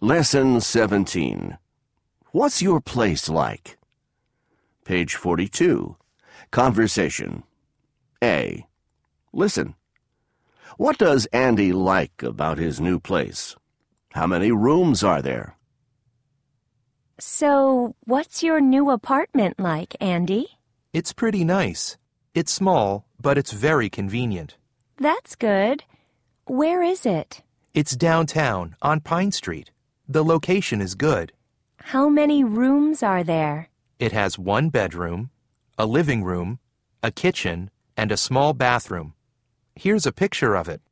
Lesson 17. What's your place like? Page 42. Conversation. A. Listen. What does Andy like about his new place? How many rooms are there? So, what's your new apartment like, Andy? It's pretty nice. It's small, but it's very convenient. That's good. Where is it? It's downtown, on Pine Street. The location is good. How many rooms are there? It has 1 bedroom, a living room, a kitchen, and a small bathroom. Here's a picture of it.